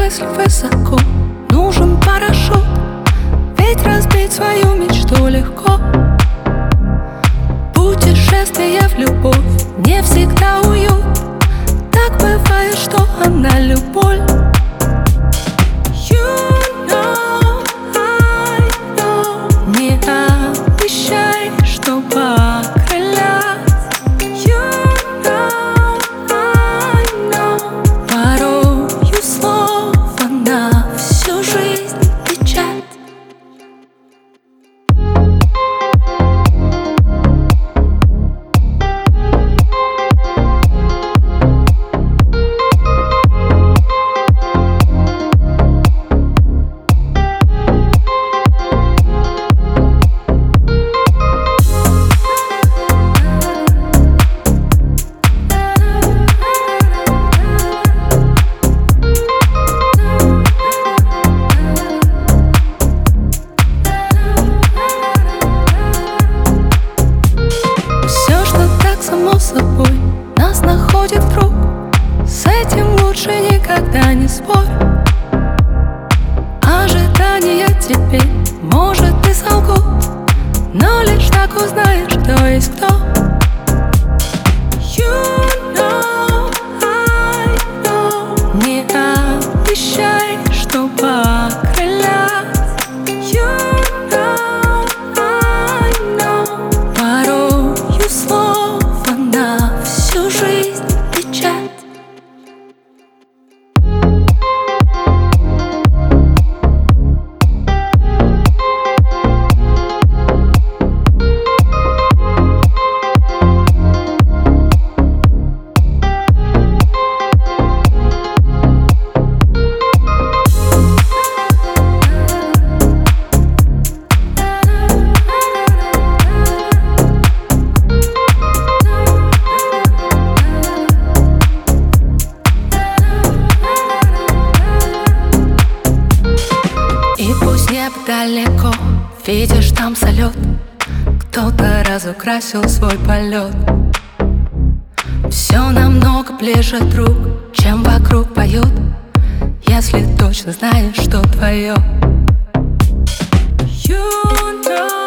мысль высоко, нужен парашют, ведь разбить свою мечту легко. Путешествие в любовь не всегда уют, так бывает, что она любовь. Не обещай, что покрылят. Порою слово на всю жизнь печать. Само собой нас находит круг, с этим лучше никогда не спорь. Ожидания теперь, может, и солгут, но лишь так узнаешь, кто есть кто. Не обещай, что покрылят. Порою слово на всю жизнь печать. И пусть небо далеко, видишь там салют, кто-то разукрасил свой полет. Все намного ближе, друг, чем вокруг поют, если точно знаешь, что твое.